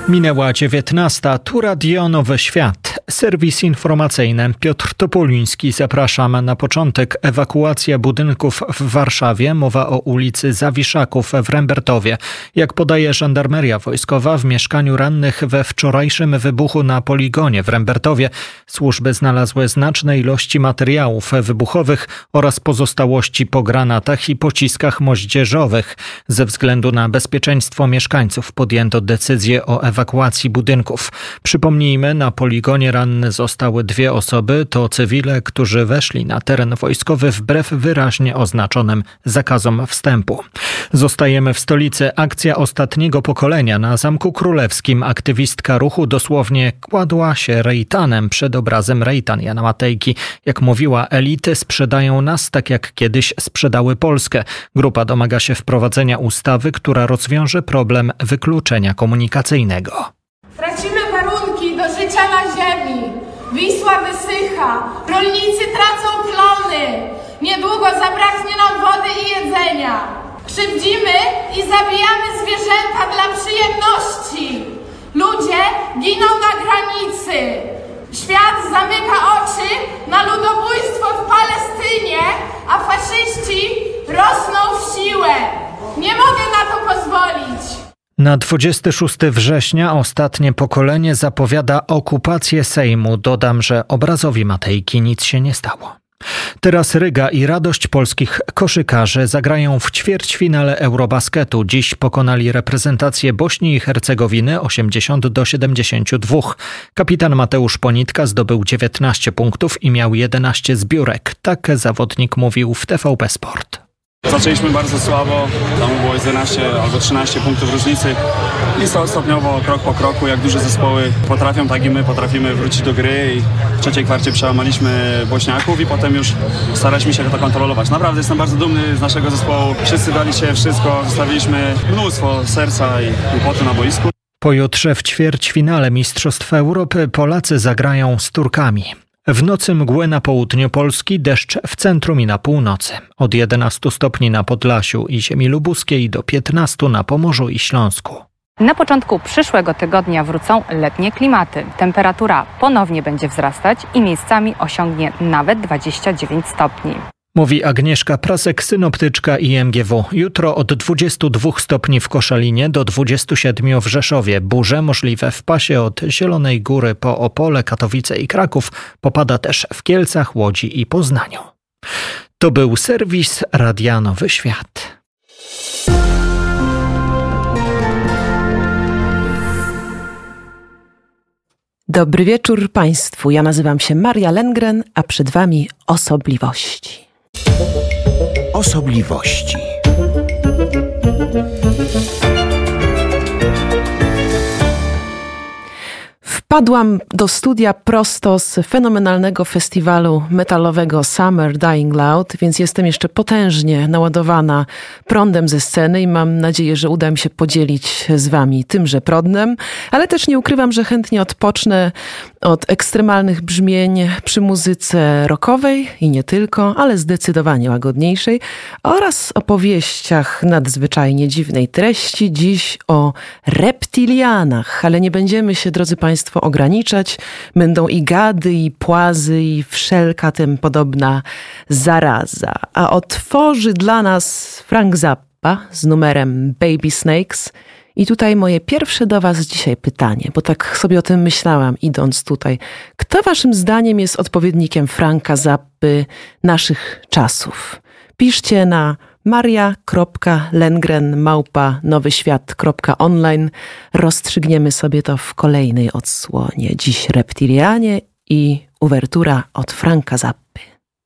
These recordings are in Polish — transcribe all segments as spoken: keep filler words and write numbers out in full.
Minęła dziewiętnasta, tu Radio Nowy Świat. Serwis informacyjny. Piotr Topoliński, zapraszam. Na początek ewakuacja budynków w Warszawie. Mowa o ulicy Zawiszaków w Rembertowie. Jak podaje żandarmeria wojskowa, w mieszkaniu rannych we wczorajszym wybuchu na poligonie w Rembertowie służby znalazły znaczne ilości materiałów wybuchowych oraz pozostałości po granatach i pociskach moździerzowych. Ze względu na bezpieczeństwo mieszkańców podjęto decyzję o ewakuacji budynków. Przypomnijmy, na poligonie ranne zostały dwie osoby, to cywile, którzy weszli na teren wojskowy wbrew wyraźnie oznaczonym zakazom wstępu. Zostajemy w stolicy. Akcja ostatniego pokolenia na Zamku Królewskim. Aktywistka ruchu dosłownie kładła się rejtanem przed obrazem Rejtan Jana Matejki. Jak mówiła, elity sprzedają nas tak jak kiedyś sprzedały Polskę. Grupa domaga się wprowadzenia ustawy, która rozwiąże problem wykluczenia komunikacyjnego. Tracimy warunki do życia na ziemi. Wisła wysycha. Rolnicy tracą plony. Niedługo zabraknie nam wody i jedzenia. Krzywdzimy i zabijamy zwierzęta dla przyjemności. Ludzie giną na granicy. Świat zamyka oczy na ludobójstwo w Palestynie, a faszyści rosną w siłę. Nie mogę na to pozwolić. Na dwudziestego szóstego września ostatnie pokolenie zapowiada okupację Sejmu. Dodam, że obrazowi Matejki nic się nie stało. Teraz Ryga i radość polskich koszykarzy zagrają w ćwierćfinale Eurobasketu. Dziś pokonali reprezentację Bośni i Hercegowiny osiemdziesiąt do siedemdziesięciu dwóch. Kapitan Mateusz Ponitka zdobył dziewiętnaście punktów i miał jedenaście zbiórek. Tak zawodnik mówił w T V P Sport. Zaczęliśmy bardzo słabo, tam było jedenaście albo trzynaście punktów różnicy i stopniowo, krok po kroku, jak duże zespoły potrafią, tak i my potrafimy wrócić do gry i w trzeciej kwarcie przełamaliśmy Bośniaków i potem już staraliśmy się to kontrolować. Naprawdę jestem bardzo dumny z naszego zespołu, wszyscy dali się wszystko, zostawiliśmy mnóstwo serca i, i potu na boisku. Pojutrze w ćwierćfinale Mistrzostw Europy Polacy zagrają z Turkami. W nocy mgły na południu Polski, deszcz w centrum i na północy. Od jedenastu stopni na Podlasiu i ziemi lubuskiej do piętnastu na Pomorzu i Śląsku. Na początku przyszłego tygodnia wrócą letnie klimaty. Temperatura ponownie będzie wzrastać i miejscami osiągnie nawet dwadzieścia dziewięć stopni. Mówi Agnieszka Prasek, synoptyczka I M G W. Jutro od dwudziestu dwóch stopni w Koszalinie do dwudziestu siedmiu w Rzeszowie. Burze możliwe w pasie od Zielonej Góry po Opole, Katowice i Kraków. Popada też w Kielcach, Łodzi i Poznaniu. To był serwis Radia Nowy Świat. Dobry wieczór Państwu. Ja nazywam się Maria Lengren, a przed Wami osobliwości. Osobliwości. Wpadłam do studia prosto z fenomenalnego festiwalu metalowego Summer Dying Loud, więc jestem jeszcze potężnie naładowana prądem ze sceny i mam nadzieję, że uda mi się podzielić z Wami tymże prądem, ale też nie ukrywam, że chętnie odpocznę od ekstremalnych brzmień przy muzyce rockowej i nie tylko, ale zdecydowanie łagodniejszej oraz opowieściach nadzwyczajnie dziwnej treści. Dziś o reptilianach, ale nie będziemy się, drodzy Państwo, ograniczać. Będą i gady, i płazy, i wszelka tym podobna zaraza. A otworzy dla nas Frank Zappa z numerem Baby Snakes. I tutaj moje pierwsze do Was dzisiaj pytanie, bo tak sobie o tym myślałam, idąc tutaj. Kto Waszym zdaniem jest odpowiednikiem Franka Zappy naszych czasów? Piszcie na maria kropka lengren małpa nowyświat kropka online. Rozstrzygniemy sobie to w kolejnej odsłonie. Dziś reptilianie i uwertura od Franka Zappy.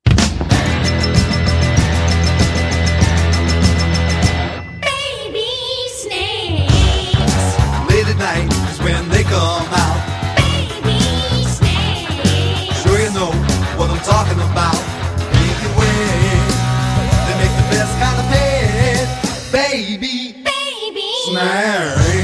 When they come out, baby snakes. Sure you know what I'm talking about. Make it wet. They make the best kind of bed, baby, baby snakes.